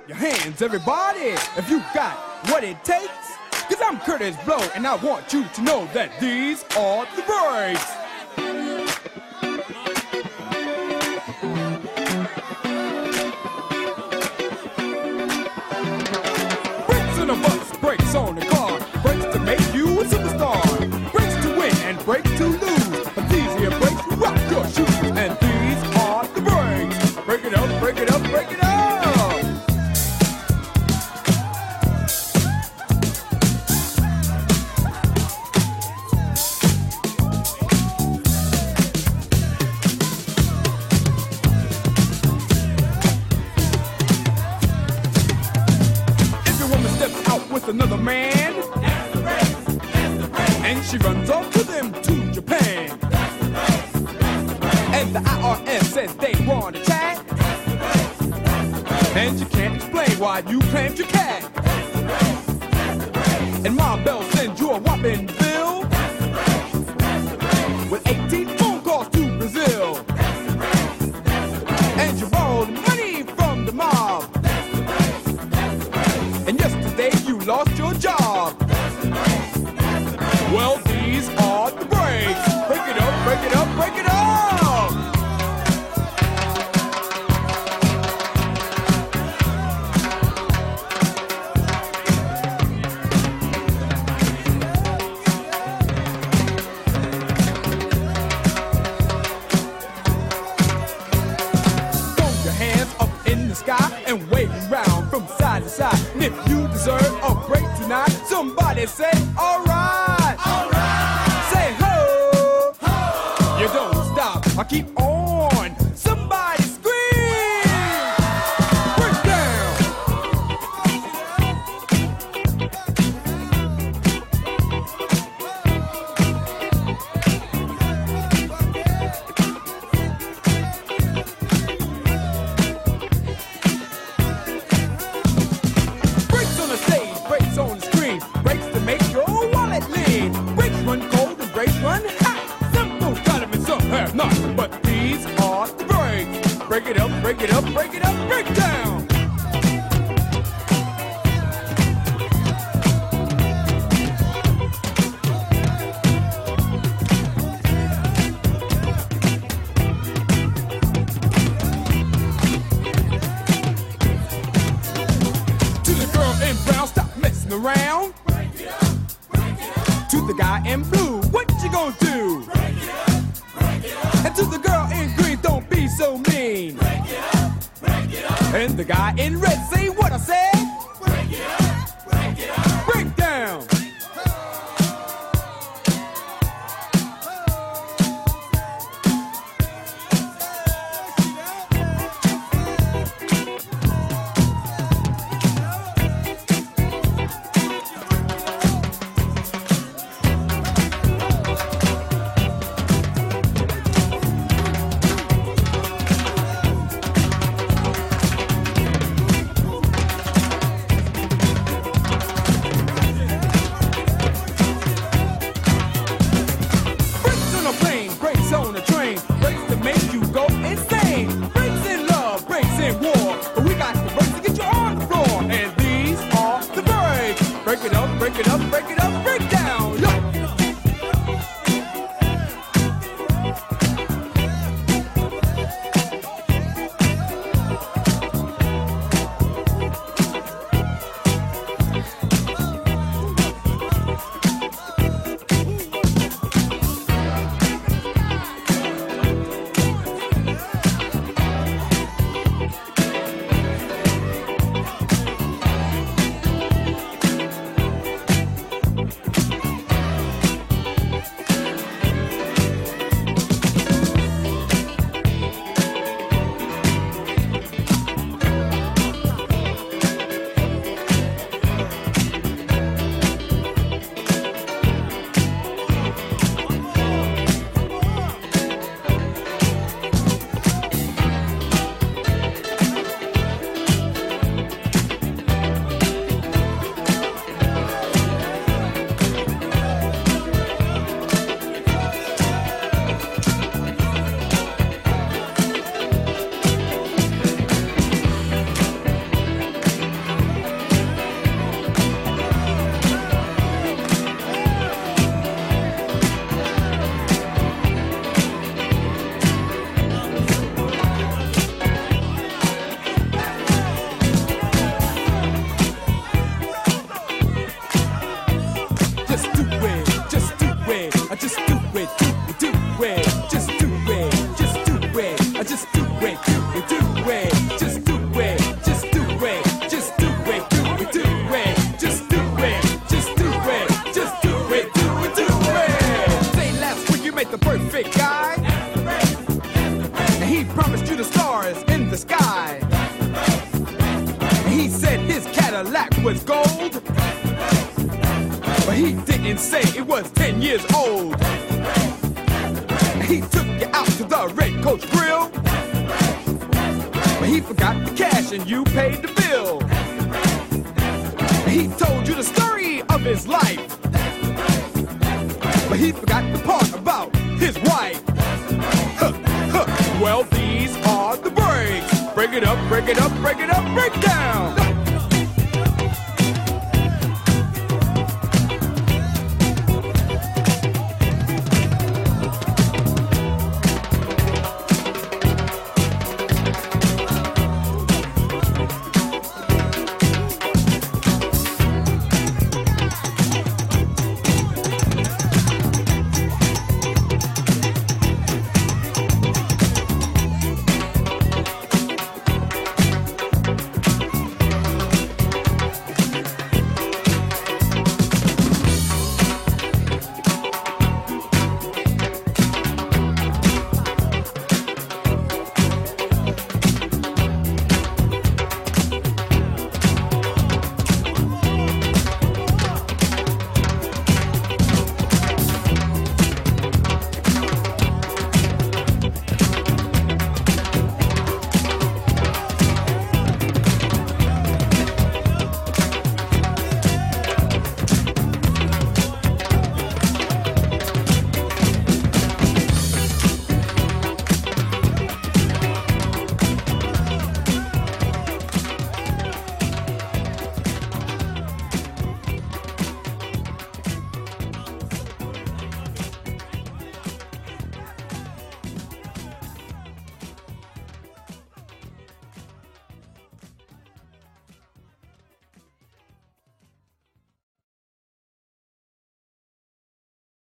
your hands, everybody, if you got what it takes. Cause I'm Curtis Blow, and I want you to know that these are the breaks. Brakes on a bus, brakes on a car, brakes to make you a superstar, brakes to win and brakes to lose. But these here brakes will rock your shoes, and these are the breaks. Break it up, break it up, break it up. Another man, that's the race, that's the race. And she runs off to them to Japan. That's the race, that's the race. And the IRS says they want to chat. That's the race, that's the race. And you can't explain why you claimed your cat. That's the race, that's the race. And Ma Bell sends you a whopping bill. That's the race, that's the race. With 18 phone calls to Brazil. That's the race, that's the race. And you borrowed money from the mob. That's the race, that's the race. And yesterday you lost your job. That's the breaks, that's the breaks. Well, these are the breaks. Break it up, break it up, break it up. Throw your hands up in the sky and wave around from side to side. And if you deserve a break tonight, somebody say, alright, alright. Say ho, ho. You don't stop, I keep on. Somebody scream, break down. Breaks on the stage, breaks on the screen, breaks to make your wallet lean. Breaks run cold and breaks run hot. Some folks got them and some have not, but these are the breaks. Break it up, break it up, break it up, break down. To the girl in brown, stop messing around. Break it up, break it up. To the guy in blue, what you gonna do? Break it up, break it up. And to the girl in green, don't be so mean. Break it up, break it up. And the guy in red, say what I said. Break it up, break it up. Break down. Cadillac was gold. But he didn't say it was 10 years old. He took you out to the Red Coach Grill. But he forgot the cash and you paid the bill. He told you the story of his life. But he forgot the part about his wife. Well, these are the breaks. Break it up, break it up, break it up, break down.